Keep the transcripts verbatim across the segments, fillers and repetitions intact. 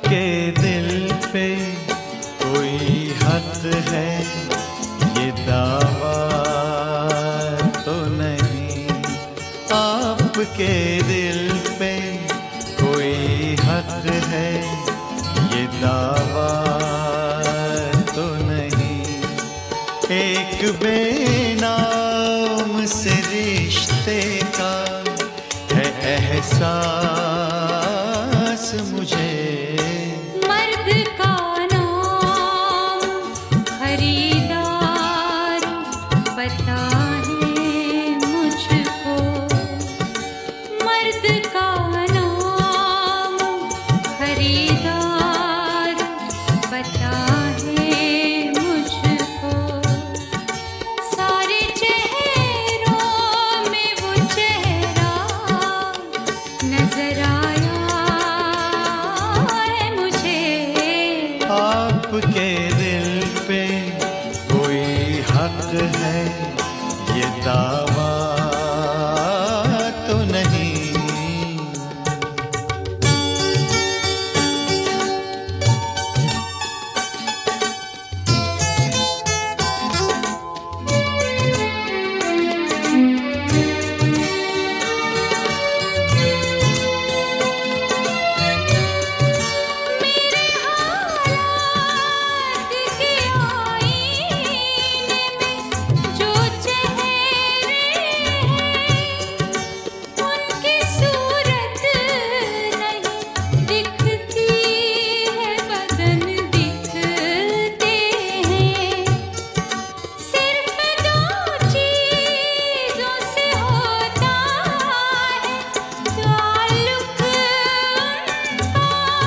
आपके दिल पे कोई हक है ये दावा तो नहीं, आपके दिल पे कोई हक है ये दावा तो नहीं। एक बेनाम से रिश्ते का है एहसास मुझे, मर्द का नाम खरीदार पता है मुझको, मर्द का नाम खरीदार पता है मुझको। सारे चेहरों में वो चेहरा नजर आया है मुझे। आपके दिल पे कोई हक है ये दावा तो नहीं। मेरे हालात के आईने में जो चेहरे हैं उनकी सूरत नहीं दिखती है, बदन दिखते हैं। सिर्फ दो चीजों से होता है ताल्लुक उनका,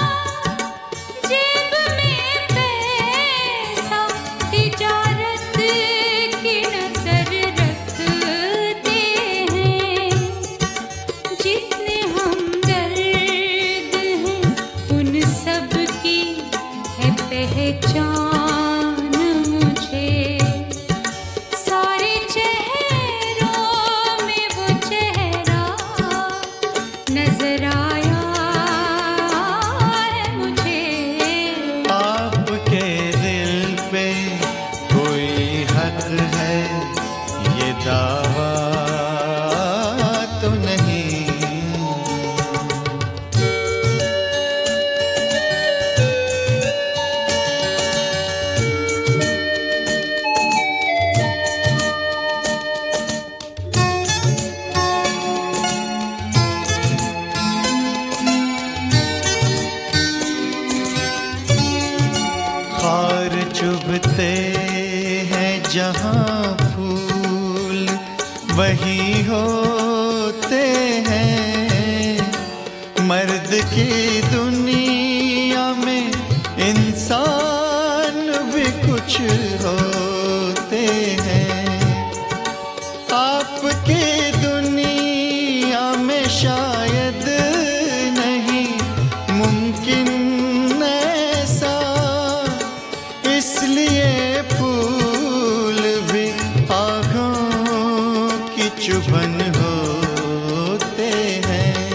जेब में पैसा तिजारत की नजर रखते हैं। जितने हमदर्द हैं उन सब की है पहचान मुझे। सारे चेहरों में वो चेहरा नजर आया है मुझे। आपके दिल पे कोई हक है ये दावा तो नहीं। खार चुभते हैं जहाँ फूल वही होते हैं, मर्द की दुनिया में इंसान भी कुछ होते हैं। आपकी दुनिया में शायद नहीं मुमकिन ऐसा, इसलिए फूल भी आँखों की चुभन होते हैं।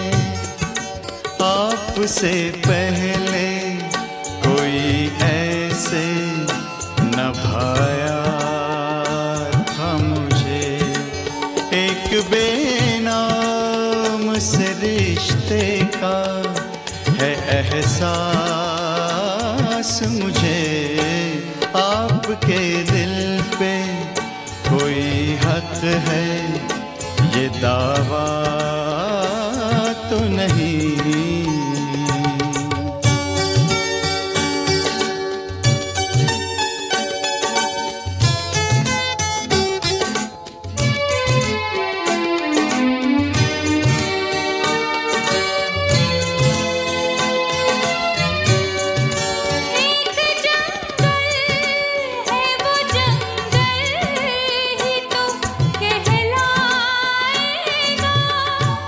आपसे पहले कोई ऐसे न भाया था मुझे, एक बेनाम से रिश्ते का है एहसास मुझे। आपके दिल पे कोई हक है ये दावा तो नहीं। एक जंगल है वो जंगल ही तो कहलाएगा,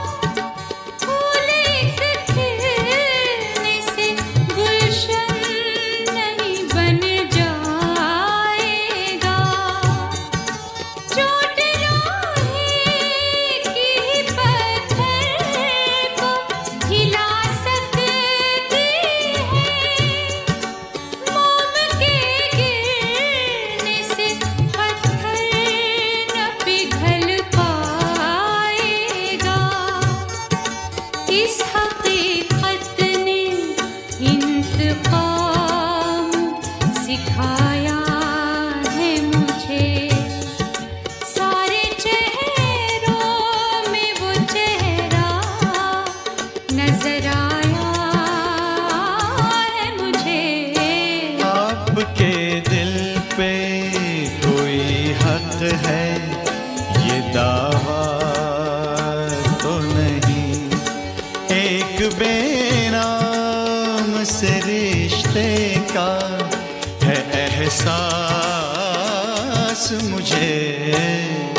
एहसास मुझे